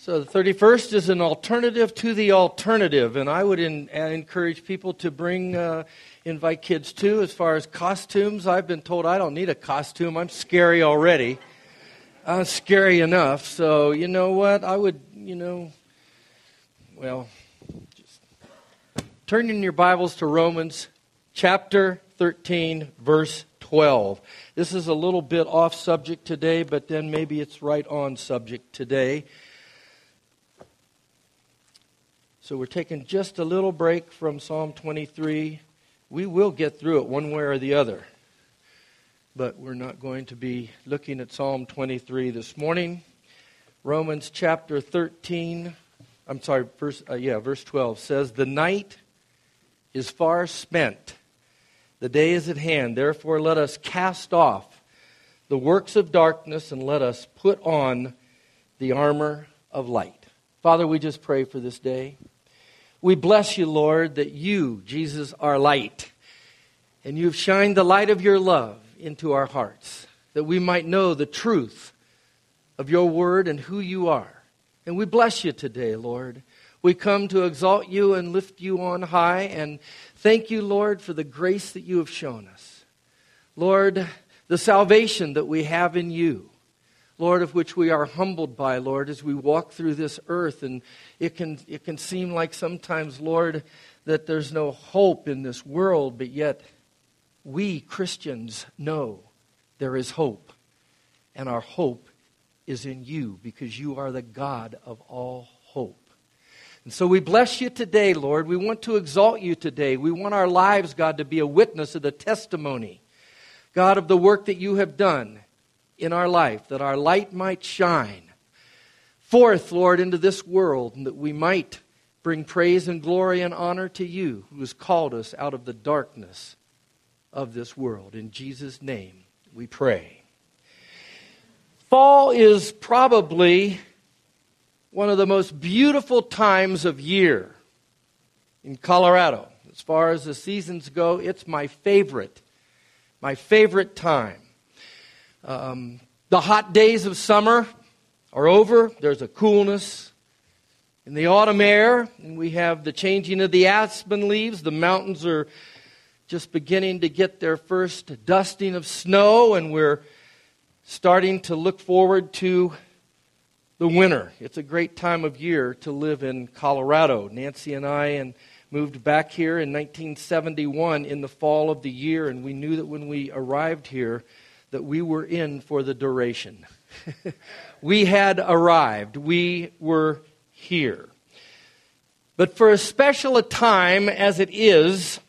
So the 31st is an alternative to the alternative, and I would encourage people to invite kids too. As far as costumes, I've been told I don't need a costume. I'm scary already. I'm scary enough. So you know what? I would, just turn in your Bibles to Romans chapter 13, verse 12. This is a little bit off subject today, but then maybe it's right on subject today. So we're taking just a little break from Psalm 23. We will get through it one way or the other. But we're not going to be looking at Psalm 23 this morning. Romans chapter 13, verse 12 says, "The night is far spent. The day is at hand. Therefore let us cast off the works of darkness and let us put on the armor of light." Father, we just pray for this day. We bless you, Lord, that you, Jesus, are light. And you've shined the light of your love into our hearts, that we might know the truth of your word and who you are. And we bless you today, Lord. We come to exalt you and lift you on high. And thank you, Lord, for the grace that you have shown us. Lord, the salvation that we have in you. Lord, of which we are humbled by, Lord, as we walk through this earth. And it can seem like sometimes, Lord, that there's no hope in this world, but yet we Christians know there is hope. And our hope is in you, because you are the God of all hope. And so we bless you today, Lord. We want to exalt you today. We want our lives, God, to be a witness of the testimony, God, of the work that you have done in our life, that our light might shine forth, Lord, into this world, and that we might bring praise and glory and honor to you, who has called us out of the darkness of this world. In Jesus' name we pray. Fall is probably one of the most beautiful times of year in Colorado. As far as the seasons go, it's my favorite time. The hot days of summer are over. There's a coolness in the autumn air, and we have the changing of the aspen leaves. The mountains are just beginning to get their first dusting of snow, and we're starting to look forward to the winter. It's a great time of year to live in Colorado. Nancy and I moved back here in 1971 in the fall of the year, and we knew that when we arrived here that we were in for the duration. We had arrived. We were here. But for as special a time as it is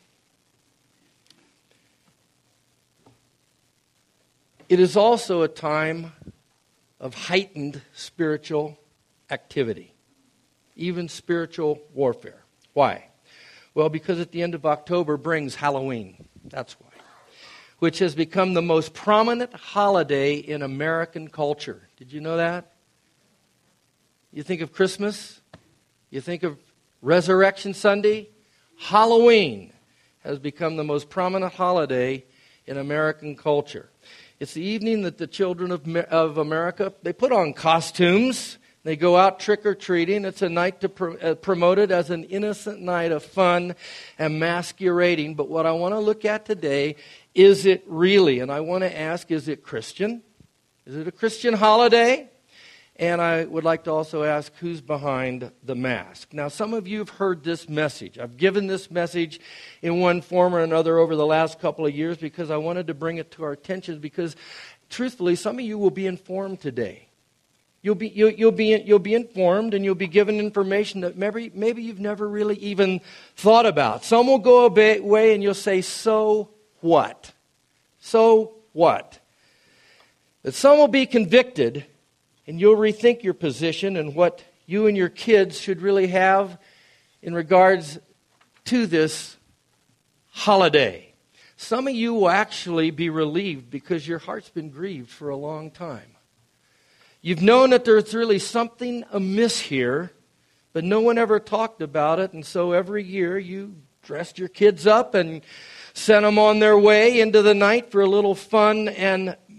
also a time of heightened spiritual activity, even spiritual warfare. Why? Well, because at the end of October brings Halloween. That's why. Which has become the most prominent holiday in American culture. Did you know that? You think of Christmas? You think of Resurrection Sunday? Halloween has become the most prominent holiday in American culture. It's the evening that the children of America, they put on costumes. They go out trick-or-treating. It's a night to promote it as an innocent night of fun and masquerading. But what I want to look at today, is it really? And I want to ask, is it Christian? Is it a Christian holiday? And I would like to also ask, who's behind the mask? Now, some of you have heard this message. I've given this message in one form or another over the last couple of years because I wanted to bring it to our attention, because truthfully, some of you will be informed today. You'll be informed, and you'll be given information that maybe you've never really even thought about. Some will go away and you'll say, so what? So what? But some will be convicted, and you'll rethink your position and what you and your kids should really have in regards to this holiday. Some of you will actually be relieved because your heart's been grieved for a long time. You've known that there's really something amiss here, but no one ever talked about it, and so every year you dressed your kids up and sent them on their way into the night for a little fun and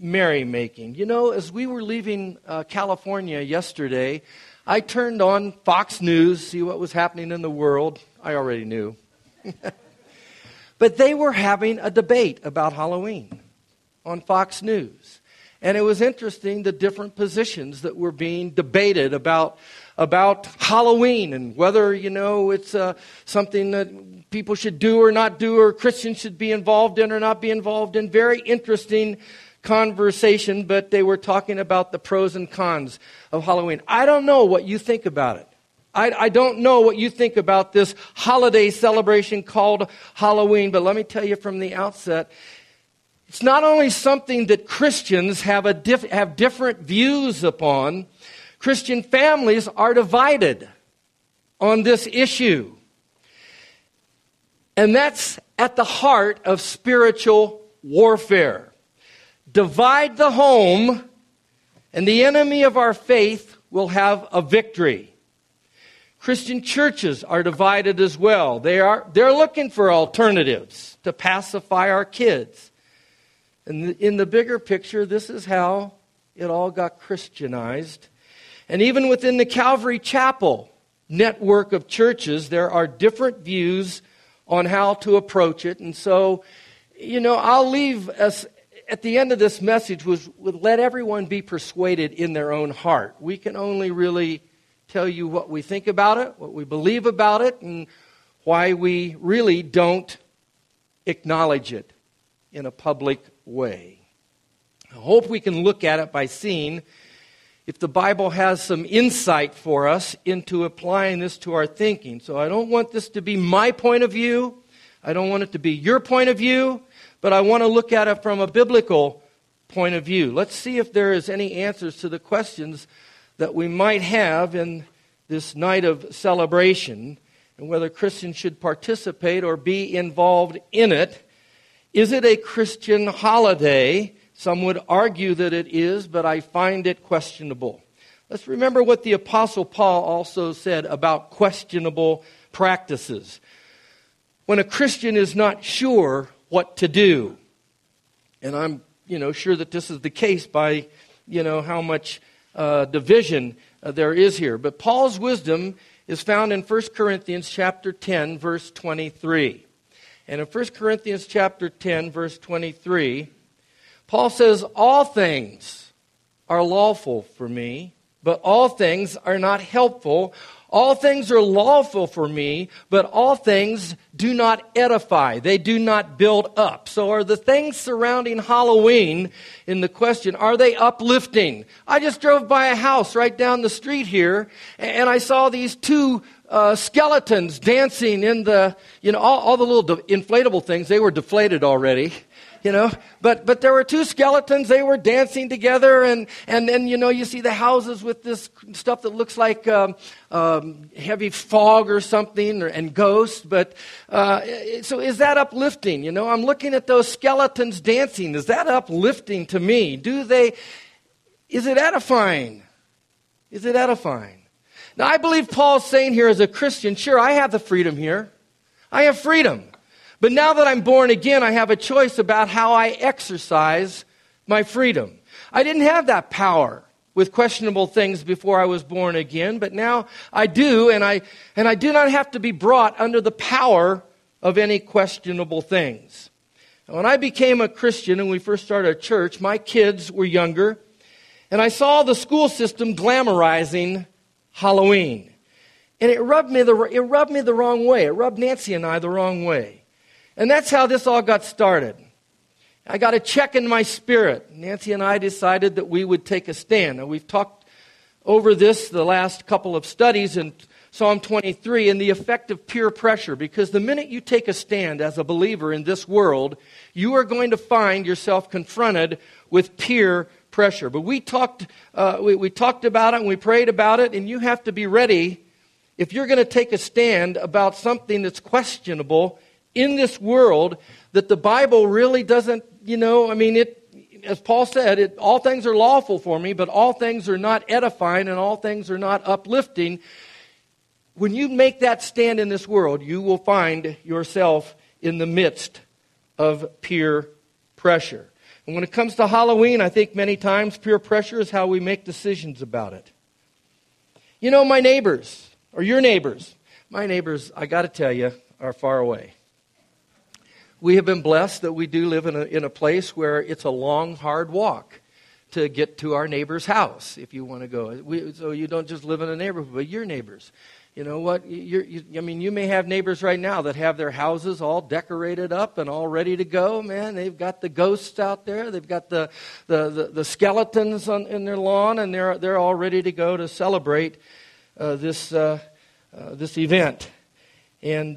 merrymaking. You know, as we were leaving California yesterday, I turned on Fox News, see what was happening in the world. I already knew. But they were having a debate about Halloween on Fox News. And it was interesting, the different positions that were being debated about Halloween and whether, it's something that people should do or not do, or Christians should be involved in or not be involved in. Very interesting conversation, but they were talking about the pros and cons of Halloween. I don't know what you think about it. I don't know what you think about this holiday celebration called Halloween, but let me tell you from the outset, it's not only something that Christians have different views upon. Christian families are divided on this issue. And that's at the heart of spiritual warfare. Divide the home, and the enemy of our faith will have a victory. Christian churches are divided as well. They're looking for alternatives to pacify our kids. And in the bigger picture, this is how it all got Christianized. And even within the Calvary Chapel network of churches, there are different views on how to approach it. And so, I'll leave us at the end of this message with let everyone be persuaded in their own heart. We can only really tell you what we think about it, what we believe about it, and why we really don't acknowledge it in a public way. I hope we can look at it by seeing if the Bible has some insight for us into applying this to our thinking. So I don't want this to be my point of view. I don't want it to be your point of view, but I want to look at it from a biblical point of view. Let's see if there is any answers to the questions that we might have in this night of celebration, and whether Christians should participate or be involved in it. Is it a Christian holiday? Some would argue that it is, but I find it questionable. Let's remember what the Apostle Paul also said about questionable practices. When a Christian is not sure what to do, and I'm sure that this is the case by how much division there is here. But Paul's wisdom is found in 1 Corinthians chapter 10, verse 23. And in 1 Corinthians chapter 10, verse 23, Paul says, "All things are lawful for me, but all things are not helpful. All things are lawful for me, but all things do not edify." They do not build up. So are the things surrounding Halloween in the question, are they uplifting? I just drove by a house right down the street here, and I saw these two skeletons dancing in the, all the little inflatable things. They were deflated already. But there were two skeletons, they were dancing together, and then, you see the houses with this stuff that looks like heavy fog or something, and ghosts, but, so is that uplifting? I'm looking at those skeletons dancing, is that uplifting to me? Is it edifying? Is it edifying? Now, I believe Paul's saying here as a Christian, sure, I have the freedom here. I have freedom. But now that I'm born again, I have a choice about how I exercise my freedom. I didn't have that power with questionable things before I was born again, but now I do, and I do not have to be brought under the power of any questionable things. When I became a Christian and we first started a church, my kids were younger, and I saw the school system glamorizing Halloween. And it rubbed me the wrong way. It rubbed Nancy and I the wrong way. And that's how this all got started. I got a check in my spirit. Nancy and I decided that we would take a stand. Now, we've talked over this the last couple of studies in Psalm 23 and the effect of peer pressure. Because the minute you take a stand as a believer in this world, you are going to find yourself confronted with peer pressure. But we talked about it and we prayed about it, and you have to be ready if you're going to take a stand about something that's questionable in this world, that the Bible really doesn't, as Paul said, all things are lawful for me, but all things are not edifying and all things are not uplifting. When you make that stand in this world, you will find yourself in the midst of peer pressure. And when it comes to Halloween, I think many times peer pressure is how we make decisions about it. You know, my neighbors, or your neighbors, my neighbors, I got to tell you, are far away. We have been blessed that we do live in a place where it's a long, hard walk to get to our neighbor's house, if you want to go. So you don't just live in a neighborhood, but your neighbors. You know what? You may have neighbors right now that have their houses all decorated up and all ready to go. Man, they've got the ghosts out there. They've got the skeletons in their lawn, and they're all ready to go to celebrate this event. And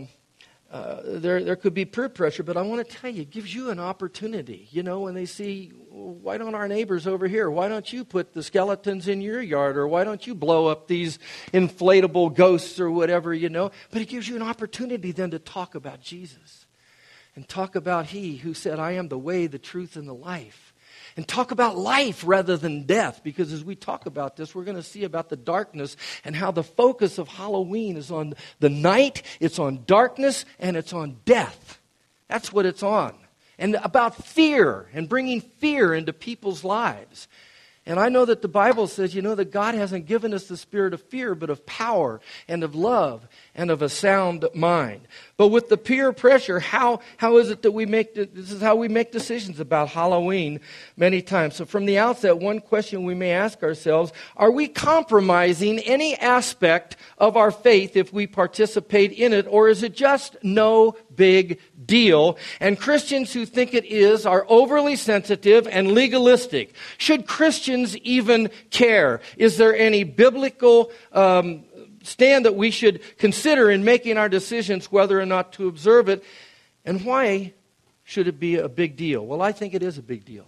there could be peer pressure, but I want to tell you, it gives you an opportunity. You know, when they see, why don't our neighbors over here, why don't you put the skeletons in your yard, or why don't you blow up these inflatable ghosts or whatever, you know. But it gives you an opportunity then to talk about Jesus and talk about He who said, I am the way, the truth, and the life. And talk about life rather than death, because as we talk about this, we're going to see about the darkness and how the focus of Halloween is on the night, it's on darkness, and it's on death. That's what it's on. And about fear and bringing fear into people's lives. And I know that the Bible says, you know, that God hasn't given us the spirit of fear, but of power and of love and of a sound mind. But with the peer pressure, how is it that this is how we make decisions about Halloween many times. So from the outset, one question we may ask ourselves, are we compromising any aspect of our faith if we participate in it, or is it just no big deal? And Christians who think it is are overly sensitive and legalistic. Should Christians even care? Is there any biblical stand that we should consider in making our decisions whether or not to observe it? And why should it be a big deal? Well, I think it is a big deal.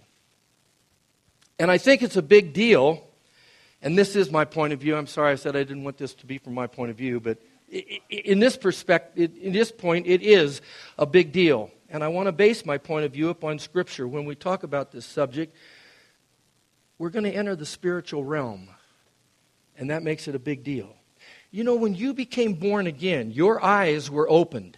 And I think it's a big deal, and this is my point of view. I'm sorry I said I didn't want this to be from my point of view, but in this perspective, in this point, it is a big deal. And I want to base my point of view upon Scripture. When we talk about this subject, we're going to enter the spiritual realm, and that makes it a big deal. You know, when you became born again, your eyes were opened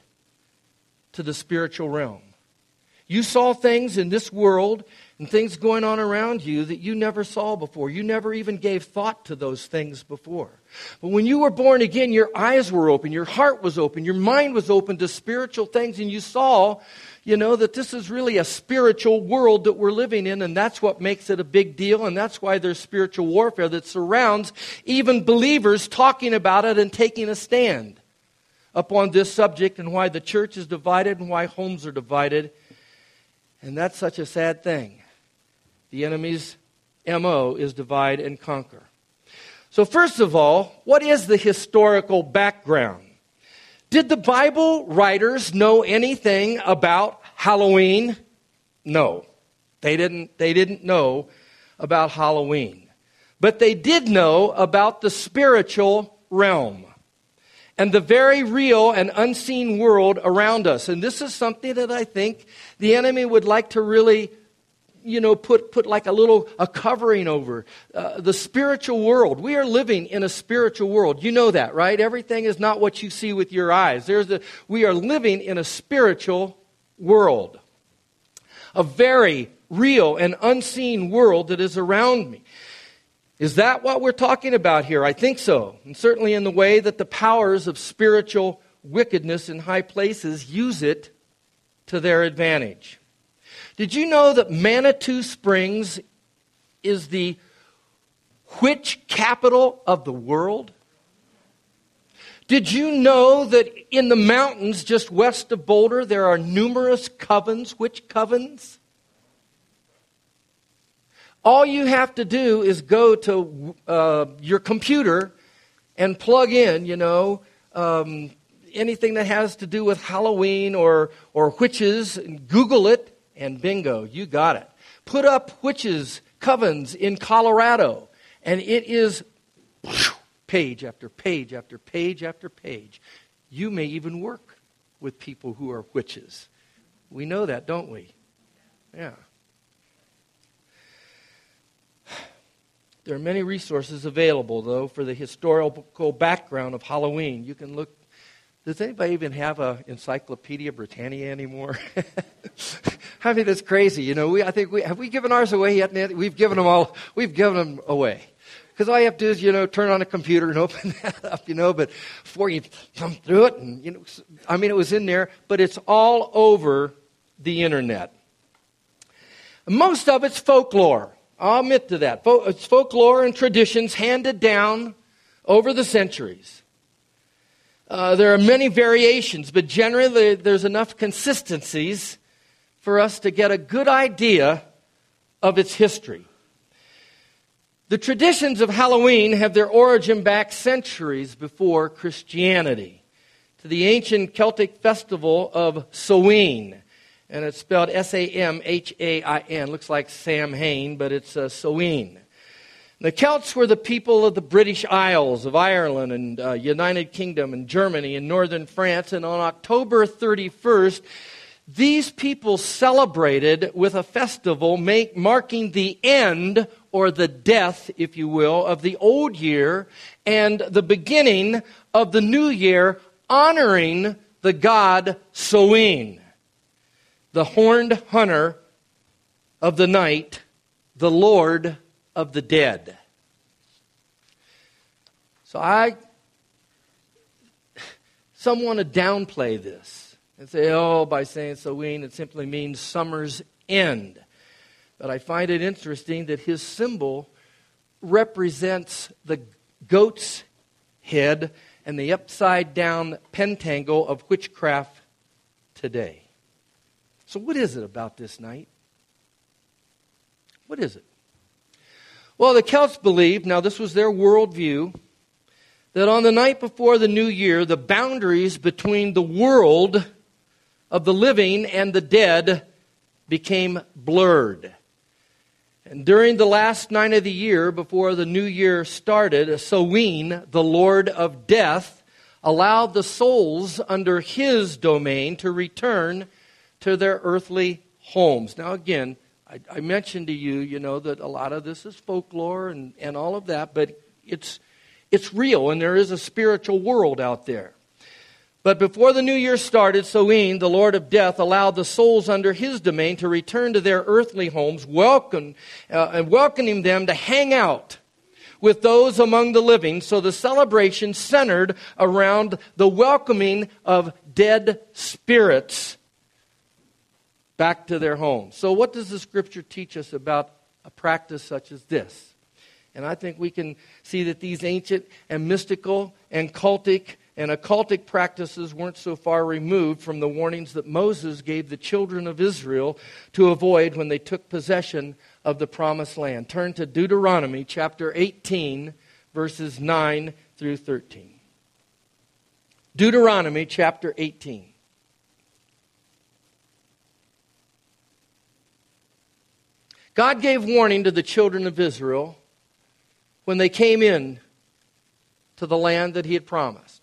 to the spiritual realm. You saw things in this world and things going on around you that you never saw before. You never even gave thought to those things before. But when you were born again, your eyes were open, your heart was open, your mind was open to spiritual things, and you saw, you know, that this is really a spiritual world that we're living in, and that's what makes it a big deal, and that's why there's spiritual warfare that surrounds even believers talking about it and taking a stand upon this subject, and why the church is divided and why homes are divided. And that's such a sad thing. The enemy's MO is divide and conquer. So first of all, what is the historical background? Did the Bible writers know anything about Halloween? No. They didn't know about Halloween. But they did know about the spiritual realm and the very real and unseen world around us. And this is something that I think the enemy would like to really, you know, put like a covering over. The spiritual world. We are living in a spiritual world. You know that, right? Everything is not what you see with your eyes. We are living in a spiritual world. A very real and unseen world that is around me. Is that what we're talking about here? I think so. And certainly in the way that the powers of spiritual wickedness in high places use it to their advantage. Did you know that Manitou Springs is the witch capital of the world? Did you know that in the mountains just west of Boulder there are numerous covens, witch covens? All you have to do is go to your computer and plug in, anything that has to do with Halloween or witches, and Google it, and bingo, you got it. Put up witches covens in Colorado, and it is page after page after page after page. You may even work with people who are witches. We know that, don't we? Yeah. There are many resources available, though, for the historical background of Halloween. You can look Does anybody even have a Encyclopedia Britannica anymore? I mean, it's crazy. You know, have we given ours away yet, Nancy? We've given them away. Because all you have to do is, turn on a computer and open that up, but before you thumb through it, and, it was in there, but it's all over the internet. Most of it's folklore. I'll admit to that. It's folklore and traditions handed down over the centuries. There are many variations, but generally there's enough consistencies for us to get a good idea of its history. The traditions of Halloween have their origin back centuries before Christianity, to the ancient Celtic festival of Samhain. And it's spelled Samhain. Looks like Sam Hain, but it's Samhain. The Celts were the people of the British Isles of Ireland and United Kingdom and Germany and northern France. And on October 31st, these people celebrated with a festival marking the end, or the death, if you will, of the old year and the beginning of the new year, honoring the god Samhain, the horned hunter of the night, the Lord of the dead. So some want to downplay this and say, by saying Samhain, it simply means summer's end. But I find it interesting that his symbol represents the goat's head and the upside-down pentangle of witchcraft today. So what is it about this night? What is it? Well, the Celts believed, now this was their worldview, that on the night before the new year, the boundaries between the world of the living and the dead became blurred. And during the last night of the year, before the new year started, Samhain, the Lord of Death, allowed the souls under his domain to return to their earthly homes. Now again, I mentioned to you, that a lot of this is folklore and all of that, but it's real, and there is a spiritual world out there. But before the new year started, Samhain, the Lord of Death, allowed the souls under his domain to return to their earthly homes, welcoming them to hang out with those among the living. So the celebration centered around the welcoming of dead spirits back to their homes. So what does the Scripture teach us about a practice such as this? And I think we can see that these ancient and mystical and cultic and occultic practices weren't so far removed from the warnings that Moses gave the children of Israel to avoid when they took possession of the promised land. Turn to Deuteronomy chapter 18, verses 9 through 13. Deuteronomy chapter 18. God gave warning to the children of Israel when they came in to the land that he had promised.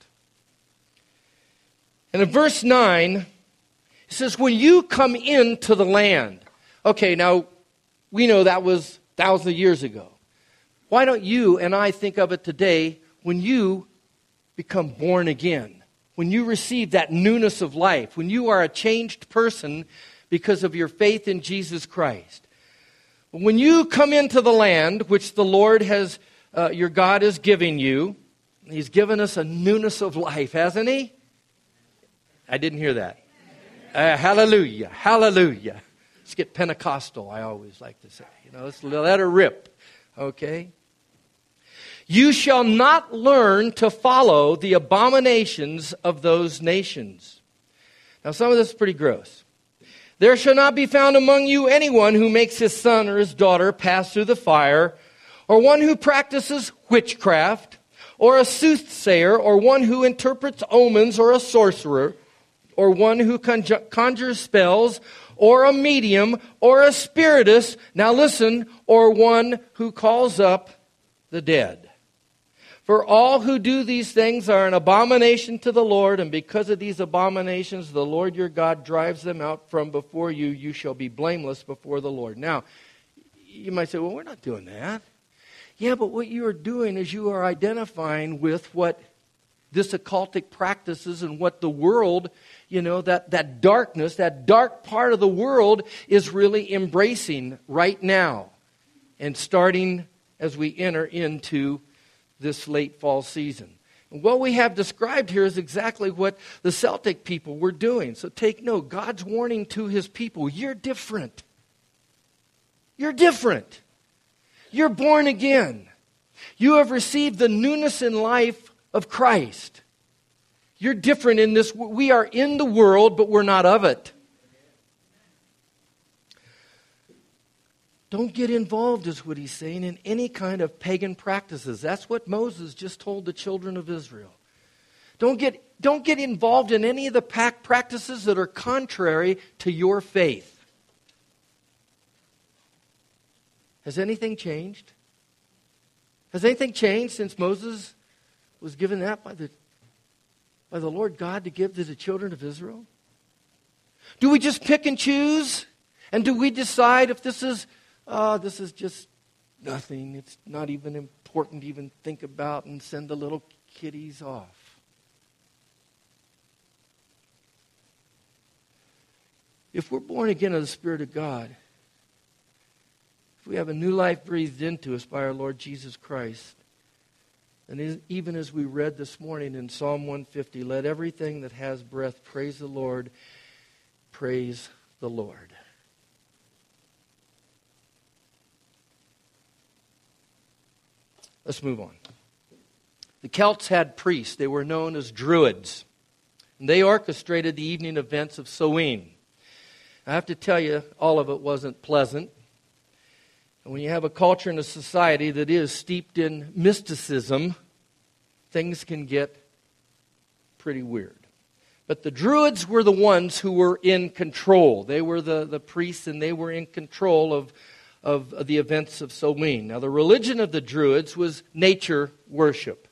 And in verse 9, it says, when you come into the land. Okay, now, we know that was thousands of years ago. Why don't you and I think of it today when you become born again? When you receive that newness of life. When you are a changed person because of your faith in Jesus Christ. When you come into the land which the Lord has, your God is giving you, he's given us a newness of life, hasn't he? I didn't hear that. Hallelujah, hallelujah. Let's get Pentecostal, I always like to say. Let's let her rip, okay? You shall not learn to follow the abominations of those nations. Now, some of this is pretty gross. There shall not be found among you anyone who makes his son or his daughter pass through the fire, or one who practices witchcraft, or a soothsayer, or one who interprets omens, or a sorcerer, or one who conjures spells, or a medium, or a spiritist, now listen, or one who calls up the dead. For all who do these things are an abomination to the Lord, and because of these abominations, the Lord your God drives them out from before you. You shall be blameless before the Lord. Now, you might say, well, we're not doing that. Yeah, but what you are doing is you are identifying with what this occultic practices and what the world, that darkness, that dark part of the world is really embracing right now. And starting as we enter into this late fall season. And what we have described here is exactly what the Celtic people were doing. So take note, God's warning to his people, you're different. You're different. You're born again. You have received the newness in life of Christ. You're different in this. We are in the world, but we're not of it. Don't get involved, is what he's saying, in any kind of pagan practices. That's what Moses just told the children of Israel. Don't get involved in any of the practices that are contrary to your faith. Has anything changed? Has anything changed since Moses was given that by the Lord God to give to the children of Israel? Do we just pick and choose? And do we decide if this is just nothing, it's not even important to even think about, and send the little kiddies off? If we're born again of the Spirit of God, if we have a new life breathed into us by our Lord Jesus Christ, and even as we read this morning in Psalm 150, let everything that has breath praise the Lord, praise the Lord. Let's move on. The Celts had priests. They were known as Druids. And they orchestrated the evening events of Samhain. I have to tell you, all of it wasn't pleasant. And when you have a culture and a society that is steeped in mysticism, things can get pretty weird. But the Druids were the ones who were in control. They were the priests, and they were in control of the events of Samhain. Now, the religion of the Druids was nature worship.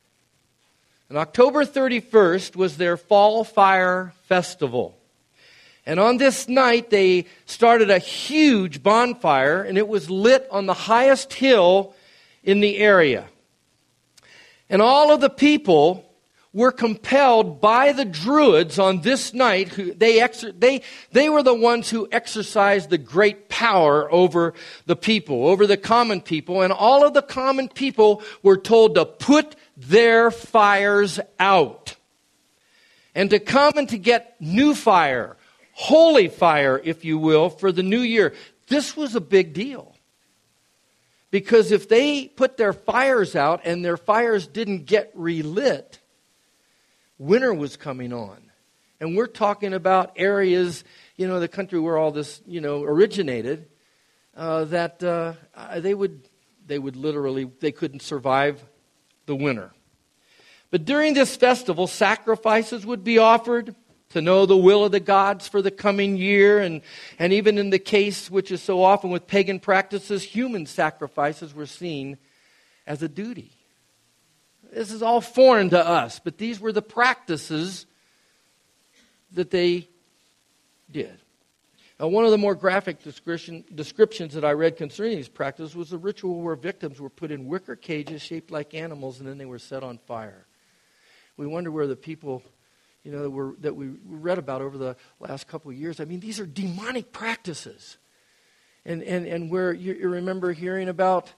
And October 31st was their fall fire festival. And on this night, they started a huge bonfire, and it was lit on the highest hill in the area. And all of the people were compelled by the Druids on this night. They were the ones who exercised the great power over the people, over the common people. And all of the common people were told to put their fires out and to come and to get new fire, holy fire, if you will, for the new year. This was a big deal. Because if they put their fires out and their fires didn't get relit, winter was coming on. And we're talking about areas, the country where all this, originated, that they would literally, they couldn't survive the winter. But during this festival, sacrifices would be offered to know the will of the gods for the coming year. And even in the case, which is so often with pagan practices, human sacrifices were seen as a duty. This is all foreign to us, but these were the practices that they did. Now, one of the more graphic descriptions that I read concerning these practices was a ritual where victims were put in wicker cages shaped like animals, and then they were set on fire. We wonder where the people, that we read about over the last couple of years. I mean, these are demonic practices, and where you remember hearing about.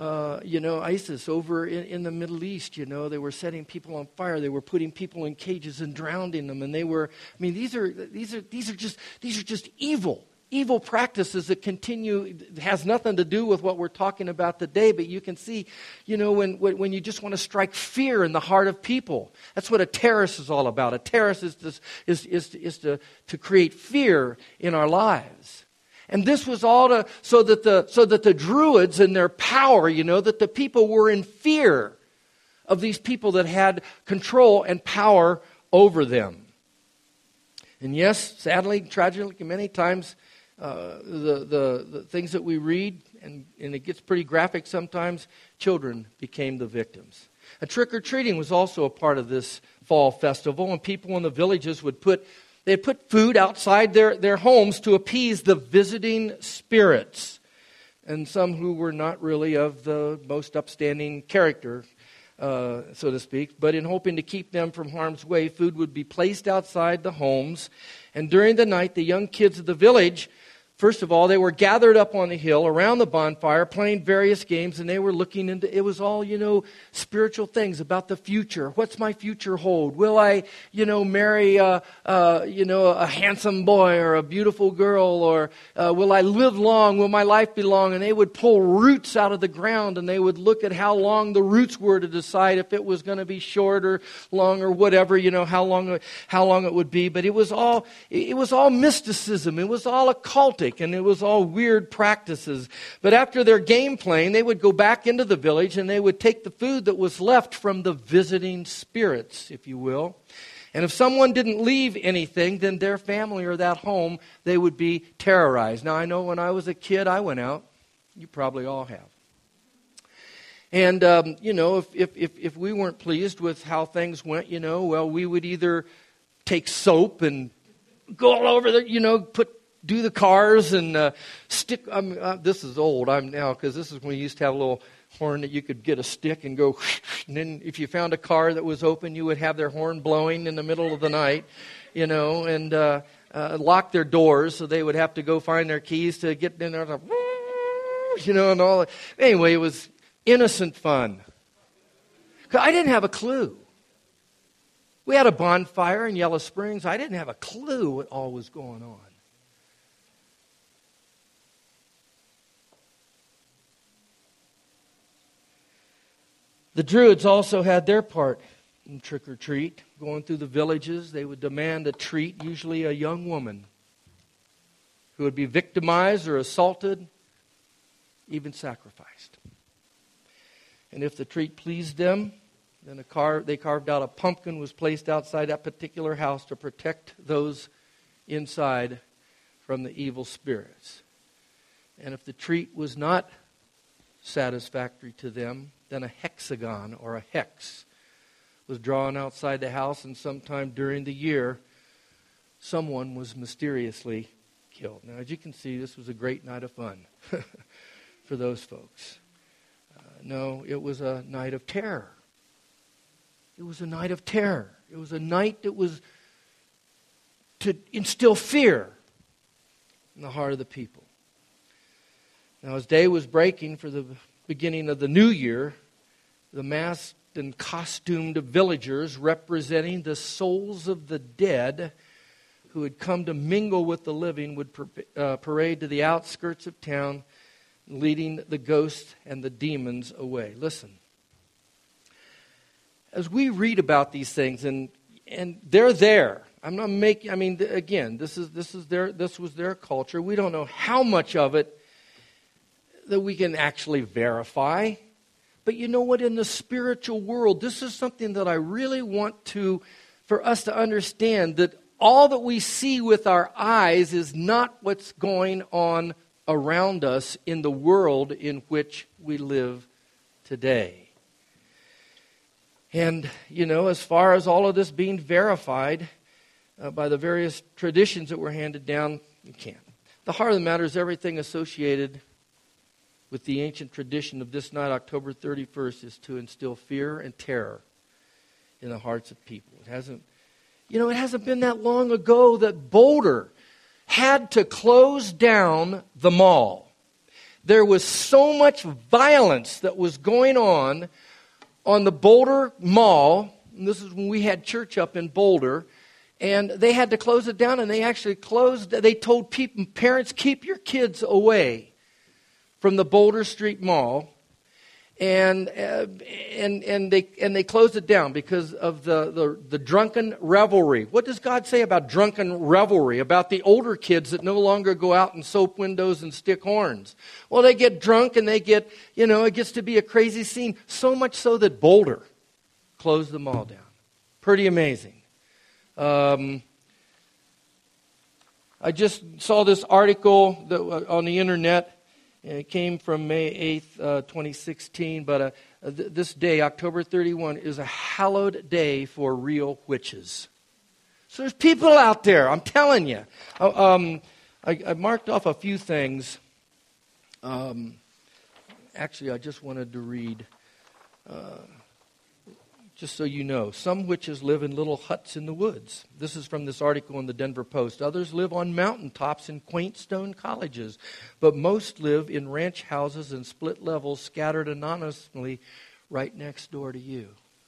ISIS over in the Middle East, they were setting people on fire. They were putting people in cages and drowning them. And these are just evil practices that continue. It has nothing to do with what we're talking about today. But you can see, when you just want to strike fear in the heart of people. That's what a terrorist is all about. A terrorist is to create fear in our lives. And this was all so that the Druids and their power, that the people were in fear of these people that had control and power over them. And yes, sadly, tragically, many times the things that we read, and it gets pretty graphic sometimes, children became the victims. And trick-or-treating was also a part of this fall festival, and people in the villages would put food outside their homes to appease the visiting spirits. And some who were not really of the most upstanding character so to speak. But in hoping to keep them from harm's way, food would be placed outside the homes. And during the night, the young kids of the village, first of all, they were gathered up on the hill around the bonfire, playing various games, and they were looking into, it was all, spiritual things about the future. What's my future hold? Will I, marry, a handsome boy or a beautiful girl? Or will I live long? Will my life be long? And they would pull roots out of the ground, and they would look at how long the roots were to decide if it was going to be short or long or whatever, how long it would be. But it was all mysticism. It was all occultic. And it was all weird practices. But after their game playing, they would go back into the village and they would take the food that was left from the visiting spirits, if you will. And if someone didn't leave anything, then their family or that home, they would be terrorized. Now, I know when I was a kid, I went out. You probably all have. And, if we weren't pleased with how things went, we would either take soap and go all over do the cars and stick. This is old. I'm now, because this is when you used to have a little horn that you could get a stick and go. And then if you found a car that was open, you would have their horn blowing in the middle of the night, and lock their doors, so they would have to go find their keys to get in there. And all. Anyway, it was innocent fun. 'Cause I didn't have a clue. We had a bonfire in Yellow Springs. I didn't have a clue what all was going on. The Druids also had their part in trick or treat. Going through the villages, they would demand a treat, usually a young woman, who would be victimized or assaulted, even sacrificed. And if the treat pleased them, then they carved out a pumpkin, was placed outside that particular house to protect those inside from the evil spirits. And if the treat was not satisfactory to them, then a hexagon or a hex was drawn outside the house, and sometime during the year, someone was mysteriously killed. Now, as you can see, this was a great night of fun for those folks. No, it was a night of terror. It was a night of terror. It was a night that was to instill fear in the heart of the people. Now, as day was breaking for the beginning of the new year, the masked and costumed villagers representing the souls of the dead who had come to mingle with the living would parade to the outskirts of town, leading the ghosts and the demons away. Listen, as we read about these things, and they're there. I'm not making. I mean, again, this was their culture. We don't know how much of it that we can actually verify. But you know what? In the spiritual world, this is something that I really want for us to understand, that all that we see with our eyes is not what's going on around us in the world in which we live today. And, as far as all of this being verified by the various traditions that were handed down, you can't. The heart of the matter is everything associated with the ancient tradition of this night, October 31st, is to instill fear and terror in the hearts of people. It hasn't been that long ago that Boulder had to close down the mall. There was so much violence that was going on the Boulder Mall. And this is when we had church up in Boulder. And they had to close it down, and they actually they told parents, keep your kids away from the Boulder Street Mall, and they closed it down because of the drunken revelry. What does God say about drunken revelry? About the older kids that no longer go out and soap windows and stick horns. Well, they get drunk and they get, it gets to be a crazy scene. So much so that Boulder closed the mall down. Pretty amazing. I just saw this article on the internet. It came from May 8th, 2016, but this day, October 31, is a hallowed day for real witches. So there's people out there, I'm telling you. I marked off a few things. Actually, I just wanted to read just so you know. Some witches live in little huts in the woods. This is from this article in the Denver Post. Others live on mountaintops in quaint stone cottages. But most live in ranch houses and split levels scattered anonymously right next door to you.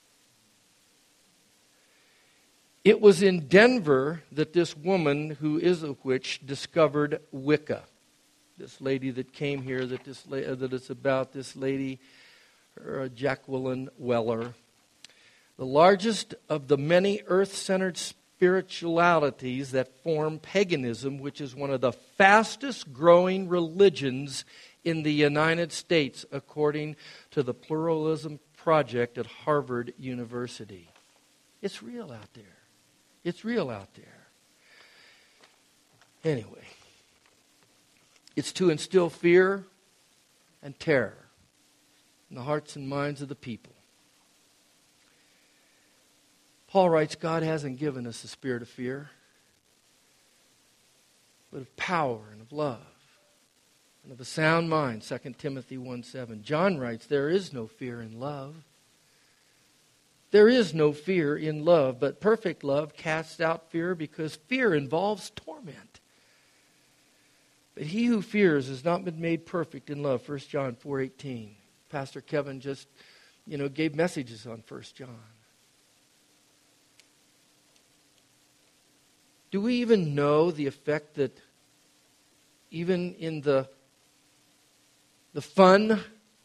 It was in Denver that this woman who is a witch discovered Wicca. This lady that came here, that it's about this lady, Jacqueline Weller. The largest of the many earth-centered spiritualities that form paganism, which is one of the fastest growing religions in the United States, according to the Pluralism Project at Harvard University. It's real out there. It's real out there. Anyway, it's to instill fear and terror in the hearts and minds of the people. Paul writes, God hasn't given us a spirit of fear, but of power and of love and of a sound mind, 2 Timothy 1:7. John writes, there is no fear in love. There is no fear in love, but perfect love casts out fear because fear involves torment. But he who fears has not been made perfect in love, 1 John 4:18. Pastor Kevin just, gave messages on 1 John. Do we even know the effect that even in the fun,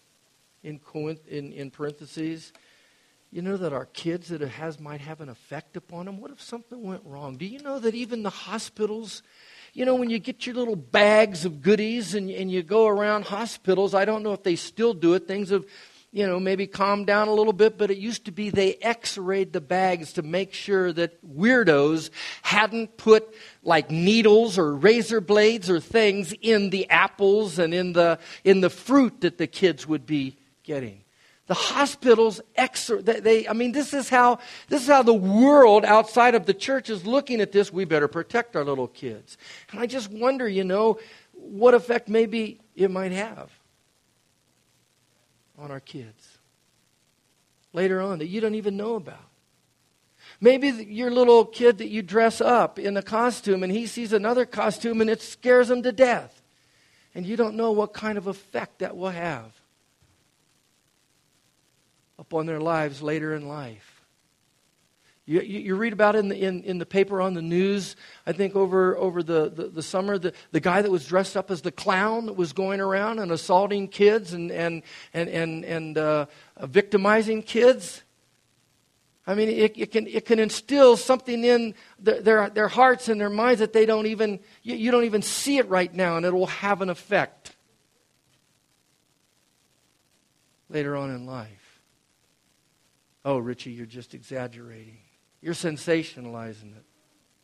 in parentheses, that our kids that it might have an effect upon them? What if something went wrong? Do you know that even the hospitals, when you get your little bags of goodies and you go around hospitals, I don't know if they still do it. Things have, maybe calmed down a little bit, but it used to be they x-rayed the bags to make sure that weirdos hadn't put like needles or razor blades or things in the apples and in the fruit that the kids would be getting. The hospitals, this is how the world outside of the church is looking at this. We better protect our little kids. And I just wonder, what effect maybe it might have on our kids later on that you don't even know about. Maybe your little kid that you dress up in a costume and he sees another costume and it scares him to death. And you don't know what kind of effect that will have upon their lives later in life. You read about it in the paper, on the news, I think over the summer, the guy that was dressed up as the clown that was going around and assaulting kids and victimizing kids. I mean, it can instill something in their hearts and their minds that you don't even see it right now, and it will have an effect later on in life. Oh, Richie, you're just exaggerating. You're sensationalizing it.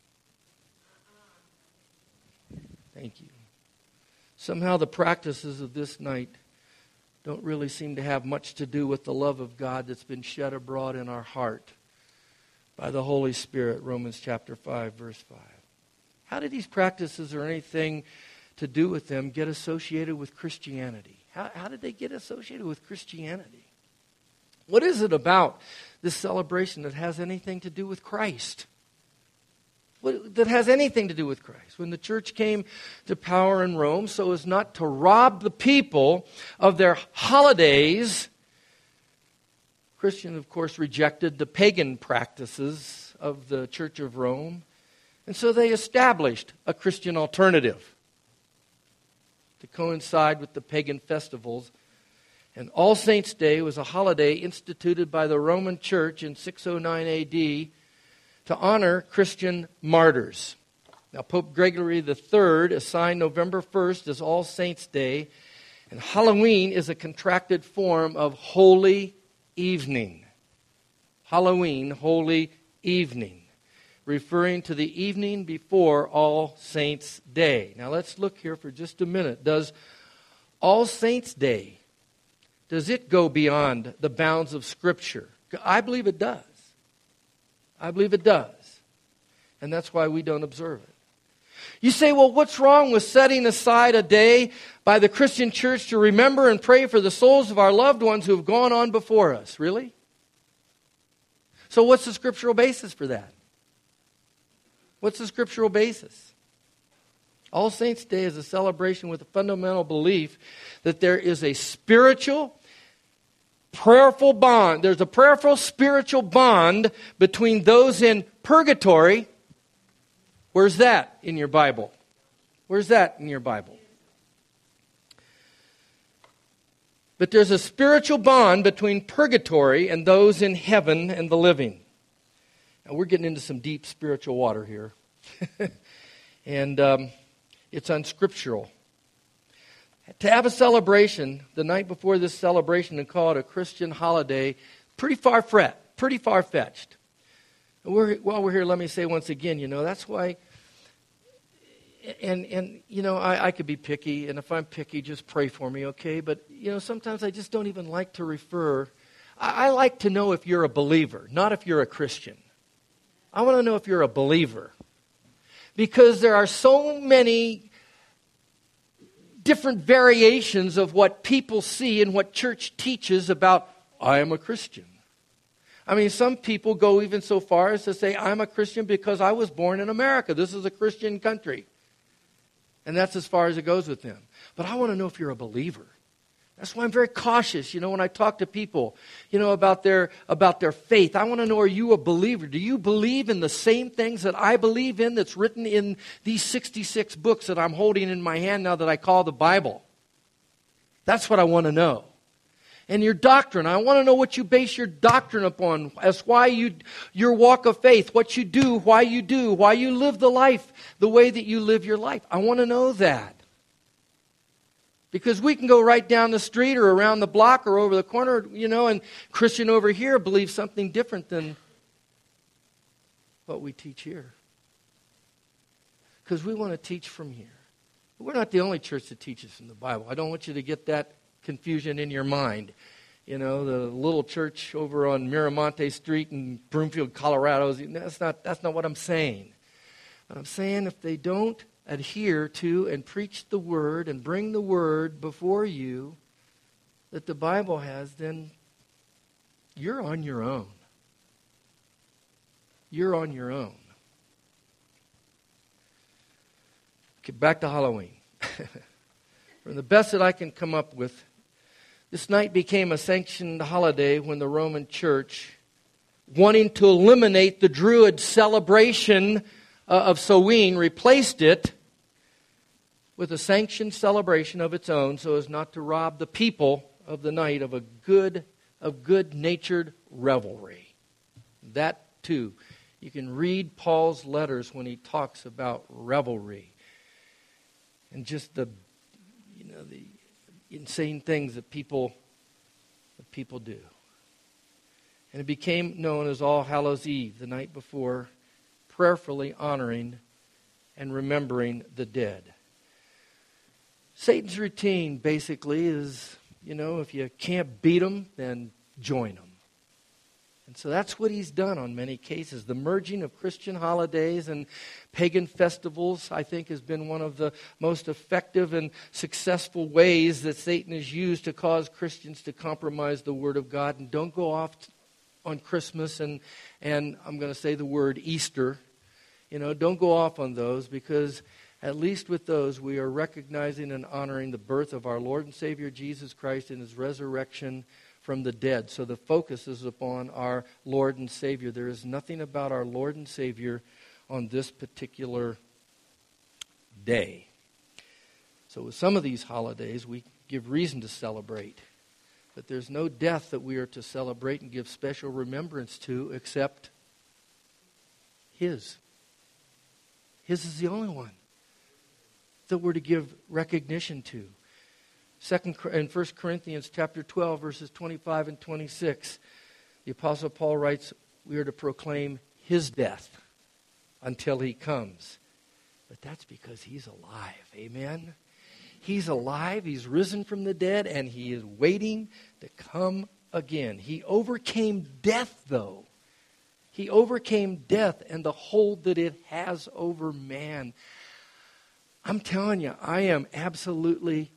Thank you. Somehow the practices of this night don't really seem to have much to do with the love of God that's been shed abroad in our heart by the Holy Spirit, Romans chapter 5, verse 5. How did these practices or anything to do with them get associated with Christianity? How did they get associated with Christianity? What is it about this celebration that has anything to do with Christ? That has anything to do with Christ? When the church came to power in Rome so as not to rob the people of their holidays, Christians, of course, rejected the pagan practices of the Church of Rome. And so they established a Christian alternative to coincide with the pagan festivals. And All Saints' Day was a holiday instituted by the Roman Church in 609 A.D. to honor Christian martyrs. Now, Pope Gregory III assigned November 1st as All Saints' Day, and Halloween is a contracted form of Holy Evening. Halloween, Holy Evening, referring to the evening before All Saints' Day. Now, let's look here for just a minute. Does All Saints' Day, does it go beyond the bounds of Scripture? I believe it does. I believe it does. And that's why we don't observe it. You say, well, what's wrong with setting aside a day by the Christian church to remember and pray for the souls of our loved ones who have gone on before us? Really? So what's the scriptural basis for that? What's the scriptural basis? All Saints' Day is a celebration with a fundamental belief that there is a spiritual, prayerful bond. There's a prayerful spiritual bond between those in purgatory. Where's that in your Bible? Where's that in your Bible? But there's a spiritual bond between purgatory and those in heaven and the living. Now we're getting into some deep spiritual water here. And it's unscriptural. To have a celebration the night before this celebration and call it a Christian holiday, pretty far-fetched. While we're here, let me say once again, that's why, and I could be picky, and if I'm picky, just pray for me, okay? But, sometimes I just don't even like to refer. I like to know if you're a believer, not if you're a Christian. I want to know if you're a believer. Because there are so many different variations of what people see and what church teaches about, I am a Christian. I mean, some people go even so far as to say, I'm a Christian because I was born in America. This is a Christian country. And that's as far as it goes with them. But I want to know if you're a believer. That's why I'm very cautious, when I talk to people, about their faith. I want to know, are you a believer? Do you believe in the same things that I believe in that's written in these 66 books that I'm holding in my hand now that I call the Bible? That's what I want to know. And your doctrine, I want to know what you base your doctrine upon, as why your walk of faith, what you do, why you live the life, the way that you live your life. I want to know that. Because we can go right down the street or around the block or over the corner, and Christian over here believes something different than what we teach here. Because we want to teach from here. We're not the only church that teaches from the Bible. I don't want you to get that confusion in your mind. The little church over on Miramonte Street in Broomfield, Colorado, that's not what I'm saying. But I'm saying if they don't adhere to and preach the Word and bring the Word before you that the Bible has, then you're on your own. You're on your own. Okay, back to Halloween. From the best that I can come up with, this night became a sanctioned holiday when the Roman Church, wanting to eliminate the Druid celebration of Samhain, replaced it with a sanctioned celebration of its own, so as not to rob the people of the night of good-natured revelry. That too, you can read Paul's letters when he talks about revelry and just the insane things that people do. And it became known as All Hallows Eve, the night before, prayerfully honoring and remembering the dead. Satan's routine basically is, if you can't beat them, then join them. And so that's what he's done on many cases. The merging of Christian holidays and pagan festivals, I think, has been one of the most effective and successful ways that Satan has used to cause Christians to compromise the Word of God. And don't go off on Christmas and I'm going to say the word Easter. Don't go off on those, because at least with those, we are recognizing and honoring the birth of our Lord and Savior Jesus Christ and His resurrection from the dead. So the focus is upon our Lord and Savior. There is nothing about our Lord and Savior on this particular day. So with some of these holidays, we give reason to celebrate. But there's no death that we are to celebrate and give special remembrance to except His. His is the only one that we're to give recognition to. In 1 Corinthians chapter 12, verses 25 and 26, the Apostle Paul writes, we are to proclaim His death until He comes. But that's because He's alive. Amen? He's alive. He's risen from the dead, and He is waiting to come again. He overcame death, though. He overcame death and the hold that it has over man. I'm telling you, I am absolutely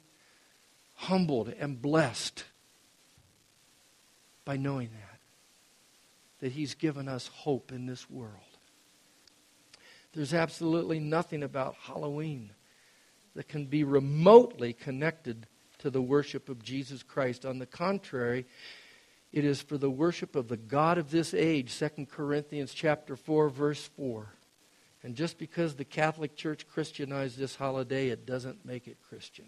humbled and blessed by knowing that. that He's given us hope in this world. There's absolutely nothing about Halloween that can be remotely connected to the worship of Jesus Christ. On the contrary, it is for the worship of the God of this age, 2 Corinthians chapter 4, verse 4. And just because the Catholic Church Christianized this holiday, it doesn't make it Christian.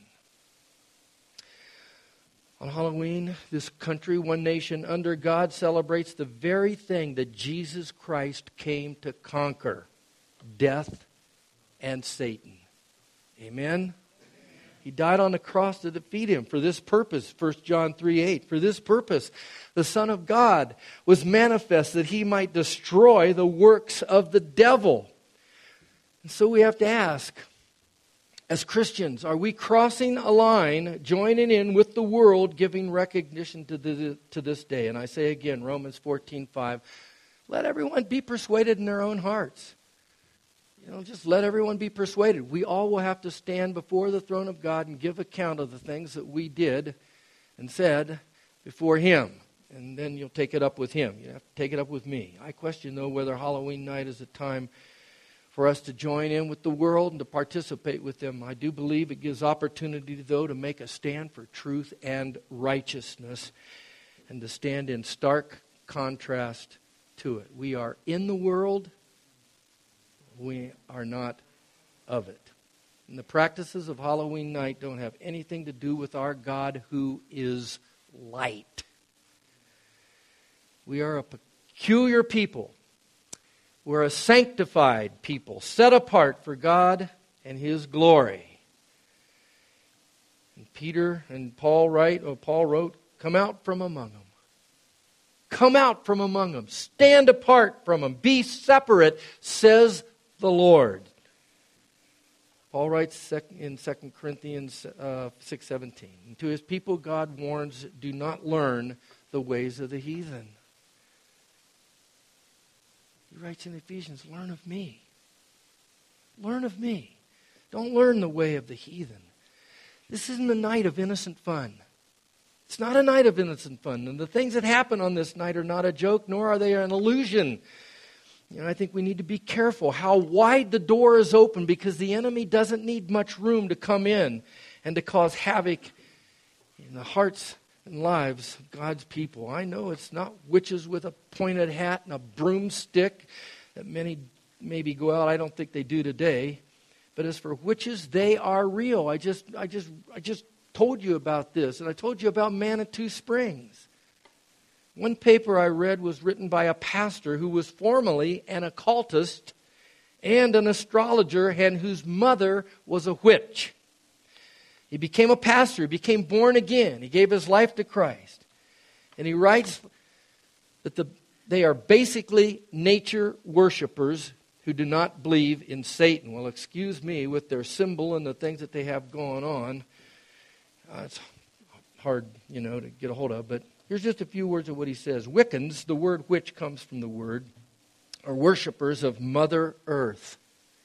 On Halloween, this country, one nation under God, celebrates the very thing that Jesus Christ came to conquer: death and Satan. Amen? He died on the cross to defeat him. For this purpose, 1 John 3:8, for this purpose, the Son of God was manifest that He might destroy the works of the devil. And so we have to ask, as Christians, are we crossing a line, joining in with the world, giving recognition to this day? And I say again, Romans 14:5, let everyone be persuaded in their own hearts. Just let everyone be persuaded. We all will have to stand before the throne of God and give account of the things that we did and said before Him. And then you'll take it up with Him. You have to take it up with me. I question, though, whether Halloween night is a time for us to join in with the world and to participate with them. I do believe it gives opportunity, though, to make a stand for truth and righteousness and to stand in stark contrast to it. We are in the world. We are not of it. And the practices of Halloween night don't have anything to do with our God who is light. We are a peculiar people. We're a sanctified people, set apart for God and His glory. And Peter and Paul wrote, come out from among them. Come out from among them. Stand apart from them. Be separate, says the Lord. Paul writes in 2 Corinthians 6:17, and to His people God warns, do not learn the ways of the heathen. He writes in Ephesians, learn of me. Learn of me. Don't learn the way of the heathen. This isn't a night of innocent fun. It's not a night of innocent fun. And the things that happen on this night are not a joke, nor are they an illusion. I think we need to be careful how wide the door is open, because the enemy doesn't need much room to come in and to cause havoc in the hearts and lives of God's people. I know it's not witches with a pointed hat and a broomstick that many maybe go out. I don't think they do today. But as for witches, they are real. I just told you about this, and I told you about Manitou Springs. One paper I read was written by a pastor who was formerly an occultist and an astrologer, and whose mother was a witch. He became a pastor. He became born again. He gave his life to Christ. And he writes that they are basically nature worshipers who do not believe in Satan. Well, excuse me, with their symbol and the things that they have going on, it's hard, to get a hold of, but here's just a few words of what he says. Wiccans, the word witch comes from the word, are worshipers of Mother Earth.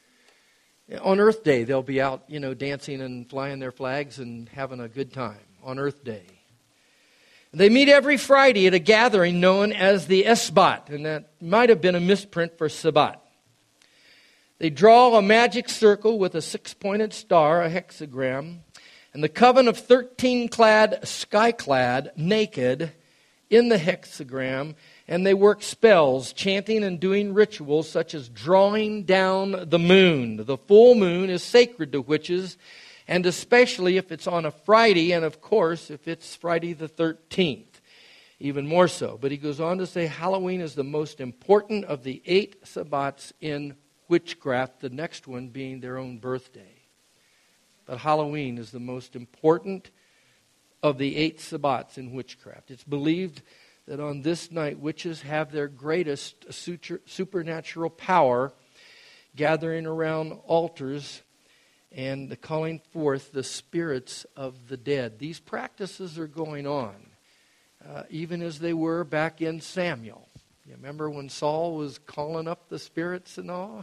On Earth Day, they'll be out, dancing and flying their flags and having a good time on Earth Day. They meet every Friday at a gathering known as the Esbat, and that might have been a misprint for Sabbat. They draw a magic circle with a 6-pointed star, a hexagram, and the coven of 13-clad, sky-clad, naked, in the hexagram, and they work spells, chanting and doing rituals such as drawing down the moon. The full moon is sacred to witches, and especially if it's on a Friday, and of course, if it's Friday the 13th, even more so. But he goes on to say Halloween is the most important of the 8 Sabbats in witchcraft, the next one being their own birthday. But Halloween is the most important of the 8 Sabbats in witchcraft. It's believed that on this night, witches have their greatest supernatural power, gathering around altars and calling forth the spirits of the dead. These practices are going on, even as they were back in Samuel. You remember when Saul was calling up the spirits and all?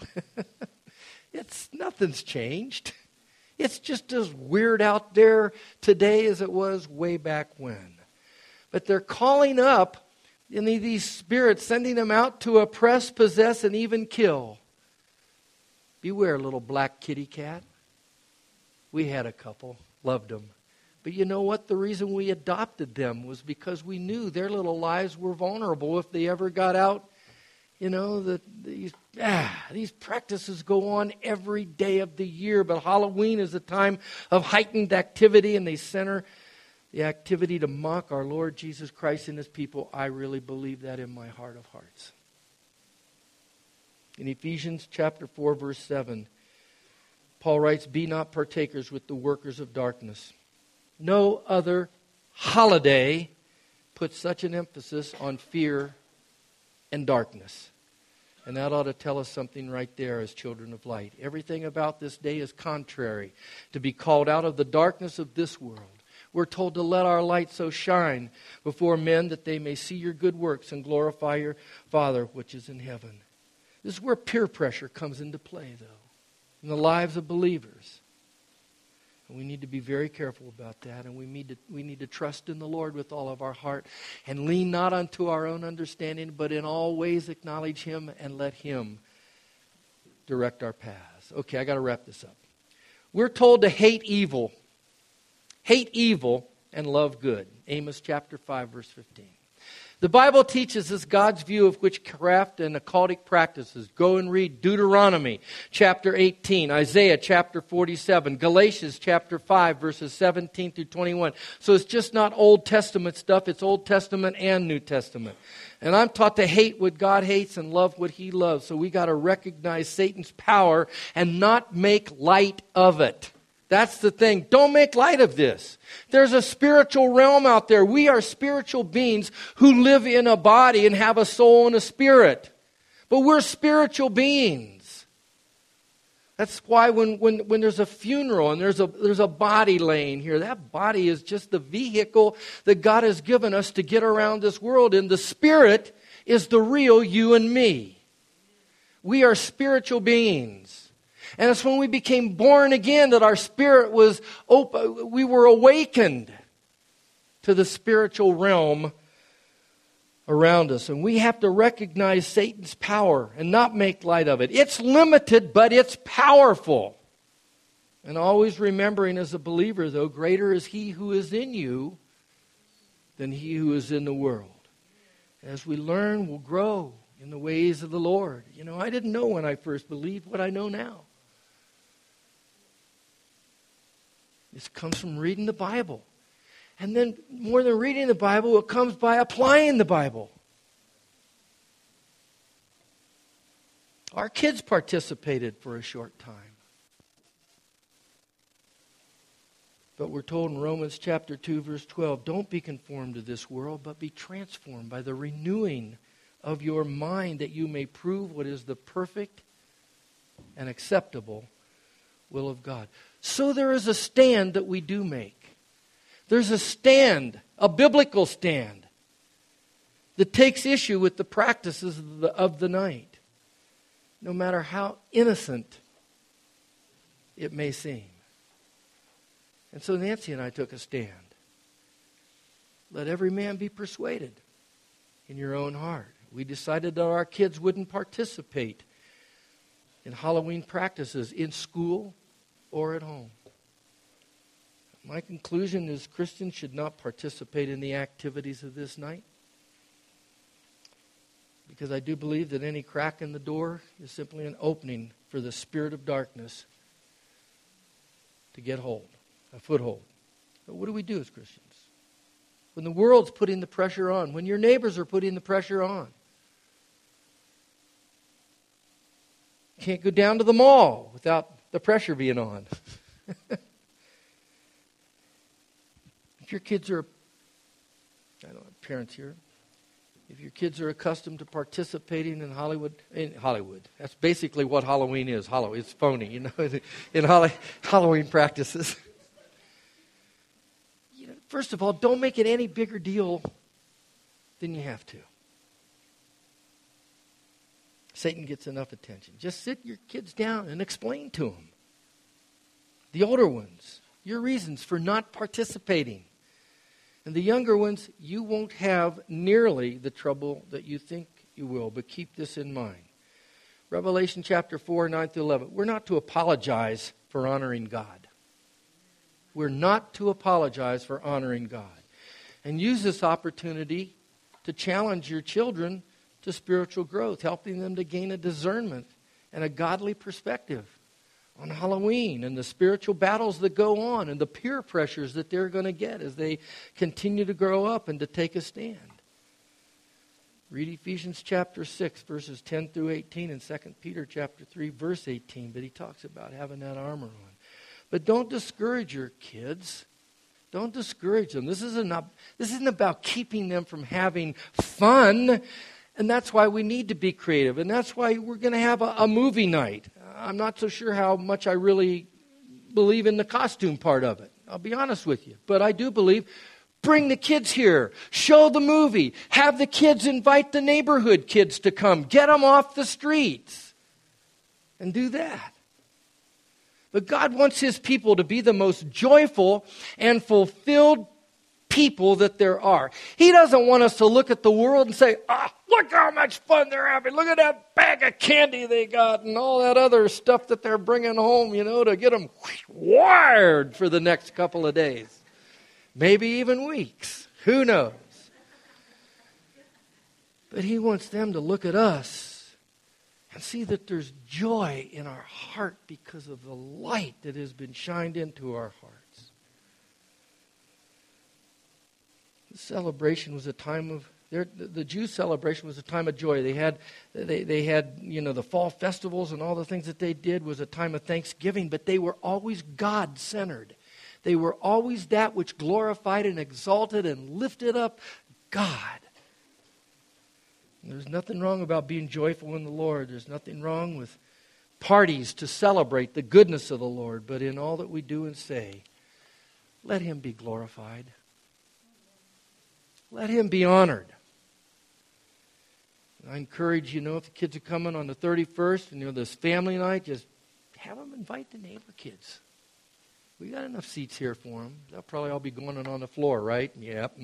Nothing's changed. It's just as weird out there today as it was way back when. But they're calling up And these spirits, sending them out to oppress, possess, and even kill. Beware, little black kitty cat. We had a couple, loved them. But you know what? The reason we adopted them was because we knew their little lives were vulnerable if they ever got out. You know, these practices go on every day of the year, but Halloween is a time of heightened activity, and they center the activity to mock our Lord Jesus Christ and His people. I really believe that in my heart of hearts. In Ephesians chapter 4, verse 7, Paul writes, "Be not partakers with the workers of darkness." No other holiday puts such an emphasis on fear and darkness. And that ought to tell us something right there as children of light. Everything about this day is contrary to be called out of the darkness of this world. We're told to let our light so shine before men that they may see your good works and glorify your Father which is in heaven. This is where peer pressure comes into play, though, in the lives of believers. And we need to be very careful about that, and we need to trust in the Lord with all of our heart and lean not unto our own understanding, but in all ways acknowledge Him and let Him direct our paths. Okay, I got to wrap this up. We're told to hate evil and love good. Amos chapter 5, verse 15. The Bible teaches us God's view of witchcraft and occultic practices. Go and read Deuteronomy chapter 18, Isaiah chapter 47, Galatians chapter 5, verses 17 through 21. So it's just not Old Testament stuff, it's Old Testament and New Testament. And I'm taught to hate what God hates and love what He loves. So we got to recognize Satan's power and not make light of it. That's the thing. Don't make light of this. There's a spiritual realm out there. We are spiritual beings who live in a body and have a soul and a spirit. But we're spiritual beings. That's why when there's a funeral and there's a body laying here, that body is just the vehicle that God has given us to get around this world. And the spirit is the real you and me. We are spiritual beings. And it's when we became born again that our spirit was open. We were awakened to the spiritual realm around us. And we have to recognize Satan's power and not make light of it. It's limited, but it's powerful. And always remembering as a believer, though, greater is He who is in you than he who is in the world. As we learn, we'll grow in the ways of the Lord. You know, I didn't know when I first believed what I know now. This comes from reading the Bible. And then more than reading the Bible, it comes by applying the Bible. Our kids participated for a short time. But we're told in Romans chapter 2, verse 12, don't be conformed to this world, but be transformed by the renewing of your mind, that you may prove what is the perfect and acceptable will of God. So there is a stand that we do make. There's a stand, a biblical stand, that takes issue with the practices of the night, no matter how innocent it may seem. And so Nancy and I took a stand. Let every man be persuaded in your own heart. We decided that our kids wouldn't participate in Halloween practices in school or at home. My conclusion is Christians should not participate in the activities of this night, because I do believe that any crack in the door is simply an opening for the spirit of darkness to get a foothold. But what do we do as Christians? When the world's putting the pressure on, when your neighbors are putting the pressure on, you can't go down to the mall without the pressure being on. If your kids are, I don't have parents here, if your kids are accustomed to participating in Hollywood, that's basically what Halloween is. It's phony, you know, in Halloween practices. You know, first of all, don't make it any bigger deal than you have to. Satan gets enough attention. Just sit your kids down and explain to them, the older ones, your reasons for not participating. And the younger ones, you won't have nearly the trouble that you think you will, but keep this in mind. Revelation chapter 4, 9 through 11. We're not to apologize for honoring God. We're not to apologize for honoring God. And use this opportunity to challenge your children to spiritual growth, helping them to gain a discernment and a godly perspective on Halloween and the spiritual battles that go on and the peer pressures that they're going to get as they continue to grow up and to take a stand. Read Ephesians chapter 6, verses 10 through 18, and 2 Peter chapter 3, verse 18. But he talks about having that armor on. But don't discourage your kids. Don't discourage them. This isn't about keeping them from having fun. And that's why we need to be creative. And that's why we're going to have a movie night. I'm not so sure how much I really believe in the costume part of it. I'll be honest with you. But I do believe, bring the kids here. Show the movie. Have the kids invite the neighborhood kids to come. Get them off the streets. And do that. But God wants His people to be the most joyful and fulfilled people that there are. He doesn't want us to look at the world and say, look how much fun they're having. Look at that bag of candy they got and all that other stuff that they're bringing home, to get them wired for the next couple of days. Maybe even weeks. Who knows? But He wants them to look at us and see that there's joy in our heart because of the light that has been shined into our hearts. The celebration was a time of, the Jews' celebration was a time of joy. They had the fall festivals and all the things that they did was a time of thanksgiving, but they were always God-centered. They were always that which glorified and exalted and lifted up God. There's nothing wrong about being joyful in the Lord. There's nothing wrong with parties to celebrate the goodness of the Lord. But in all that we do and say, let Him be glorified. Let Him be honored. And I encourage, if the kids are coming on the 31st and, this family night, just have them invite the neighbor kids. We got enough seats here for them. They'll probably all be going on the floor, right? Yep.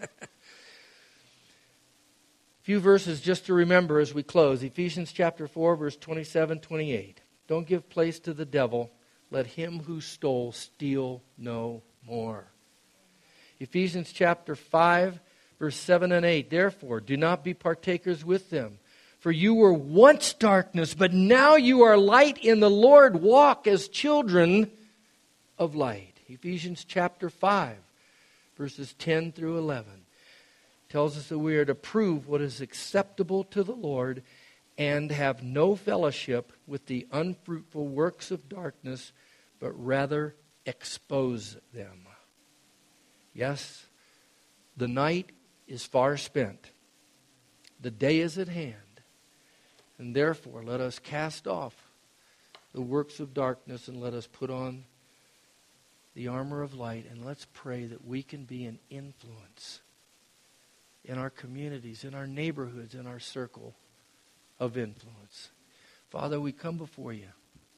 Few verses just to remember as we close. Ephesians chapter 4, verse 27, 28. Don't give place to the devil. Let him who stole steal no more. Ephesians chapter 5, verse 7 and 8. Therefore, do not be partakers with them. For you were once darkness, but now you are light in the Lord. Walk as children of light. Ephesians chapter 5, verses 10 through 11. Tells us that we are to prove what is acceptable to the Lord and have no fellowship with the unfruitful works of darkness, but rather expose them. Yes, the night is far spent. The day is at hand. And therefore, let us cast off the works of darkness and let us put on the armor of light. And let's pray that we can be an influence in our communities, in our neighborhoods, in our circle of influence. Father, we come before you.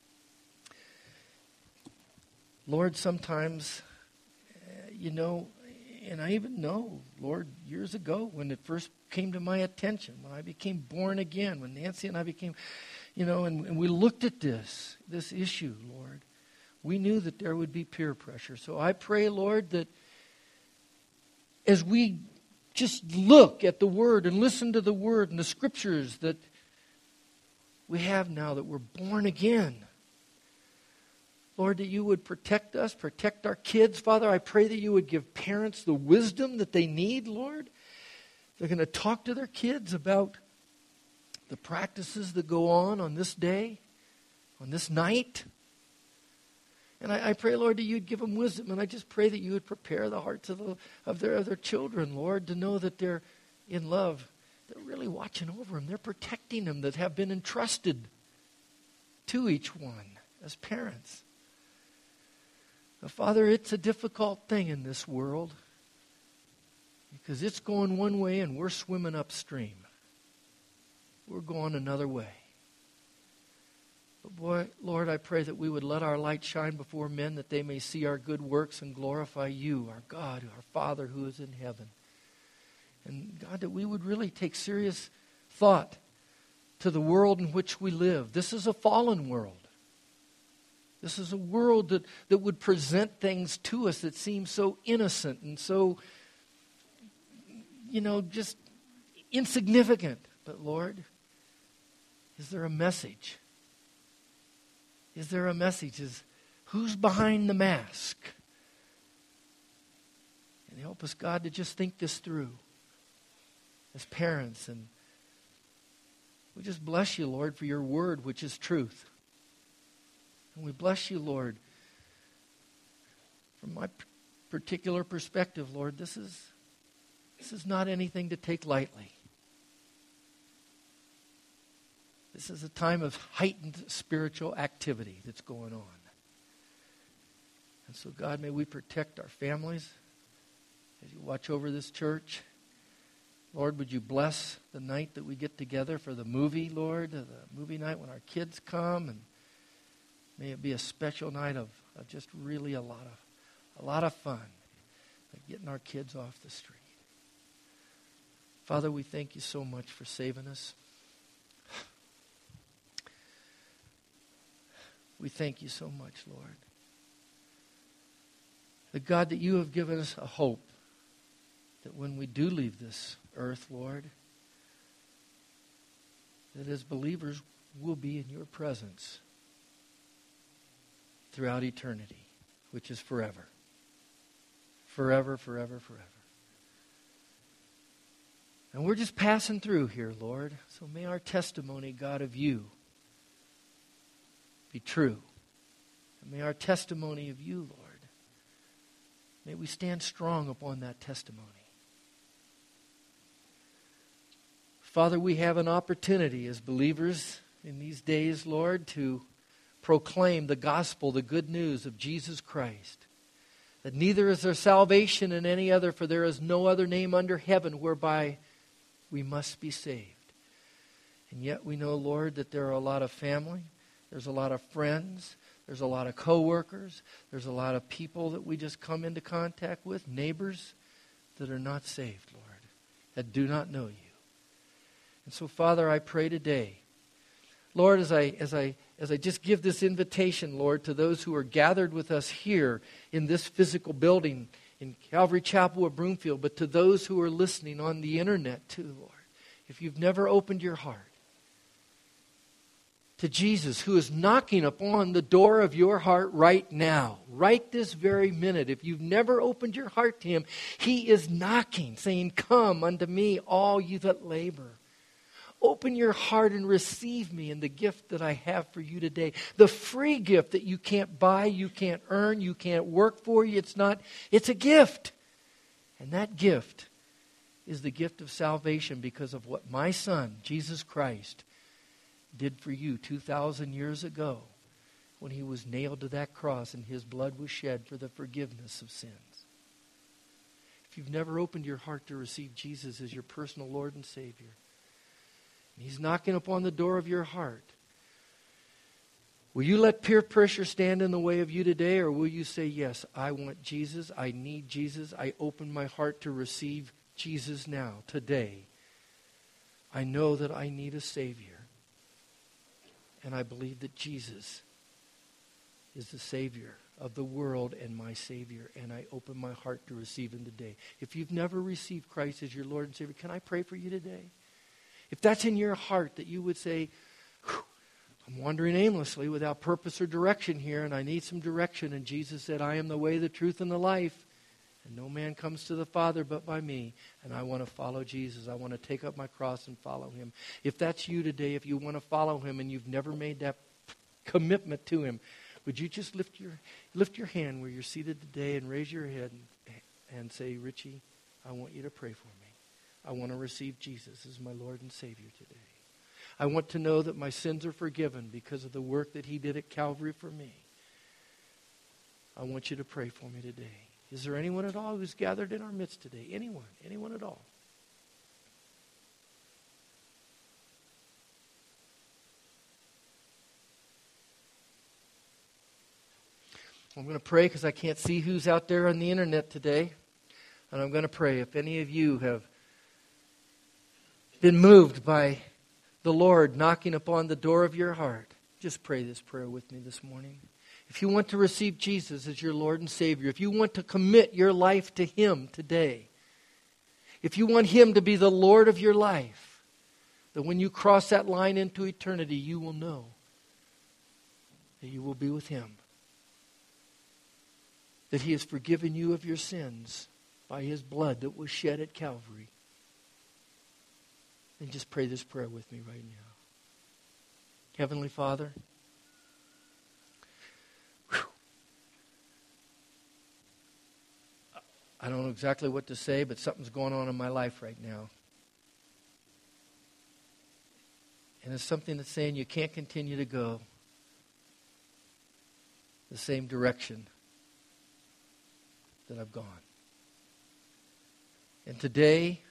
Lord, sometimes, and I even know, Lord, years ago when it first came to my attention, when I became born again, when Nancy and I became, and we looked at this issue, Lord, we knew that there would be peer pressure. So I pray, Lord, that as we just look at the Word and listen to the Word and the Scriptures that we have now, that we're born again. Lord, that you would protect us, protect our kids. Father, I pray that you would give parents the wisdom that they need, Lord. They're going to talk to their kids about the practices that go on this day, on this night. And I pray, Lord, that you'd give them wisdom. And I just pray that you would prepare the hearts of their children, Lord, to know that they're in love. They're really watching over them. They're protecting them that have been entrusted to each one as parents. Now, Father, it's a difficult thing in this world because it's going one way and we're swimming upstream. We're going another way. But boy, Lord, I pray that we would let our light shine before men, that they may see our good works and glorify you, our God, our Father who is in heaven. And God, that we would really take serious thought to the world in which we live. This is a fallen world. This is a world that would present things to us that seem so innocent and so, just insignificant. But Lord, is there a message? Is there a message? Who's behind the mask? And help us, God, to just think this through as parents. And we just bless you, Lord, for your word, which is truth. And we bless you, Lord, from my particular perspective, Lord, this is not anything to take lightly. This is a time of heightened spiritual activity that's going on. And so, God, may we protect our families as you watch over this church. Lord, would you bless the night that we get together for the movie, Lord, the movie night when our kids come, and may it be a special night of just really a lot of fun, like getting our kids off the street. Father, we thank you so much for saving us. We thank you so much, Lord. The God, that you have given us a hope that when we do leave this earth, Lord, that as believers we'll be in your presence throughout eternity, which is forever. Forever, forever, forever. And we're just passing through here, Lord. So may our testimony, God, of you be true. And may our testimony of you, Lord, may we stand strong upon that testimony. Father, we have an opportunity as believers in these days, Lord, to proclaim the gospel, the good news of Jesus Christ. That neither is there salvation in any other, for there is no other name under heaven whereby we must be saved. And yet we know, Lord, that there are a lot of family, there's a lot of friends, there's a lot of coworkers, there's a lot of people that we just come into contact with, neighbors that are not saved, Lord, that do not know you. And so, Father, I pray today, Lord, as I just give this invitation, Lord, to those who are gathered with us here in this physical building in Calvary Chapel of Broomfield, but to those who are listening on the internet too, Lord, if you've never opened your heart to Jesus, who is knocking upon the door of your heart right now, right this very minute. If you've never opened your heart to him, he is knocking, saying, "Come unto me, all you that labor." Open your heart and receive me in the gift that I have for you today. The free gift that you can't buy, you can't earn, you can't work for. It's a gift. And that gift is the gift of salvation because of what my Son, Jesus Christ, did for you 2,000 years ago when he was nailed to that cross and his blood was shed for the forgiveness of sins. If you've never opened your heart to receive Jesus as your personal Lord and Savior, and he's knocking upon the door of your heart, will you let peer pressure stand in the way of you today, or will you say, yes, I want Jesus, I need Jesus, I open my heart to receive Jesus now, today. I know that I need a Savior. And I believe that Jesus is the Savior of the world and my Savior. And I open my heart to receive him today. If you've never received Christ as your Lord and Savior, can I pray for you today? If that's in your heart, that you would say, I'm wandering aimlessly without purpose or direction here, and I need some direction. And Jesus said, I am the way, the truth, and the life. And no man comes to the Father but by me. And I want to follow Jesus. I want to take up my cross and follow him. If that's you today, if you want to follow him and you've never made that commitment to him, would you just lift your hand where you're seated today and raise your head and say, Richie, I want you to pray for me. I want to receive Jesus as my Lord and Savior today. I want to know that my sins are forgiven because of the work that he did at Calvary for me. I want you to pray for me today. Is there anyone at all who's gathered in our midst today? Anyone at all? I'm going to pray because I can't see who's out there on the internet today. And I'm going to pray. If any of you have been moved by the Lord knocking upon the door of your heart, just pray this prayer with me this morning. If you want to receive Jesus as your Lord and Savior, if you want to commit your life to Him today, if you want Him to be the Lord of your life, that when you cross that line into eternity, you will know that you will be with Him. That He has forgiven you of your sins by His blood that was shed at Calvary. And just pray this prayer with me right now. Heavenly Father, I don't know exactly what to say, but something's going on in my life right now. And it's something that's saying you can't continue to go the same direction that I've gone. And today,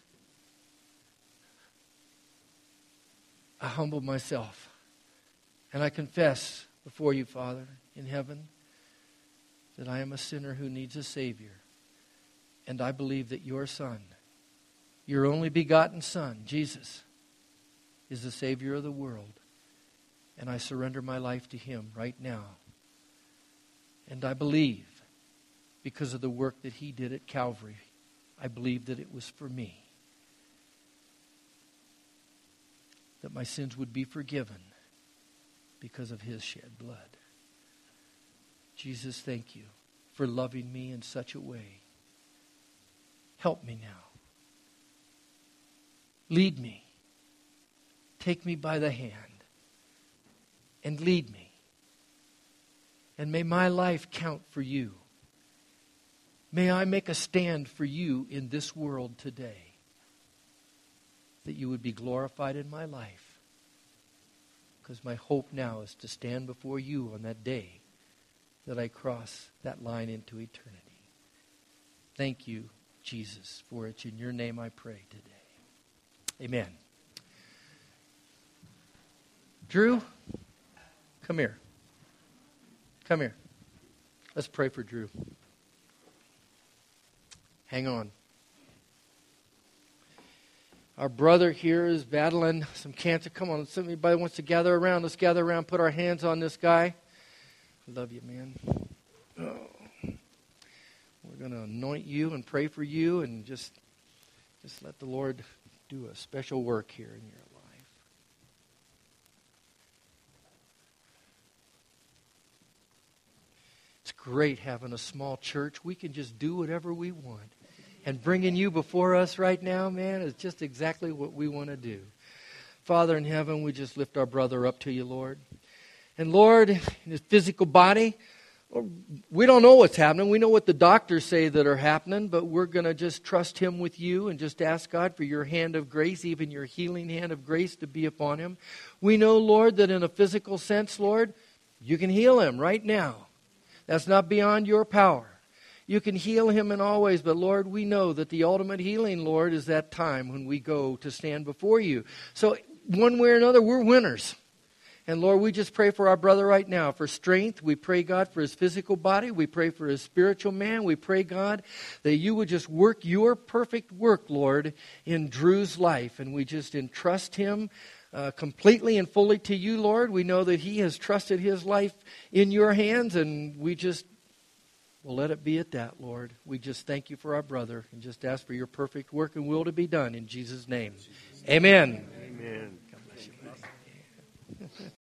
I humble myself. And I confess before you, Father, in heaven, that I am a sinner who needs a Savior. And I believe that your Son, your only begotten Son, Jesus, is the Savior of the world. And I surrender my life to Him right now. And I believe, because of the work that He did at Calvary, I believe that it was for me. That my sins would be forgiven because of His shed blood. Jesus, thank you for loving me in such a way. Help me now. Lead me. Take me by the hand and lead me. And may my life count for you. May I make a stand for you in this world today. That you would be glorified in my life. Because my hope now is to stand before you on that day that I cross that line into eternity. Thank you, Jesus, for it's in your name I pray today. Amen. Drew, come here. Come here. Let's pray for Drew. Hang on. Our brother here is battling some cancer. Come on, if anybody wants to gather around, let's gather around, put our hands on this guy. I love you, man. Oh. We're going to anoint you and pray for you and just let the Lord do a special work here in your life. It's great having a small church. We can just do whatever we want. And bringing you before us right now, man, is just exactly what we want to do. Father in heaven, we just lift our brother up to you, Lord. And Lord, in his physical body, we don't know what's happening. We know what the doctors say that are happening, but we're going to just trust him with you and just ask God for your hand of grace, even your healing hand of grace to be upon him. We know, Lord, that in a physical sense, Lord, you can heal him right now. That's not beyond your power. You can heal him in all ways, but Lord, we know that the ultimate healing, Lord, is that time when we go to stand before you. So one way or another, we're winners. And Lord, we just pray for our brother right now for strength. We pray, God, for his physical body. We pray for his spiritual man. We pray, God, that you would just work your perfect work, Lord, in Drew's life. And we just entrust him completely and fully to you, Lord. We know that he has trusted his life in your hands, and we just will let it be at that, Lord. We just thank you for our brother and just ask for your perfect work and will to be done in Jesus' name. Amen. Amen. God bless you.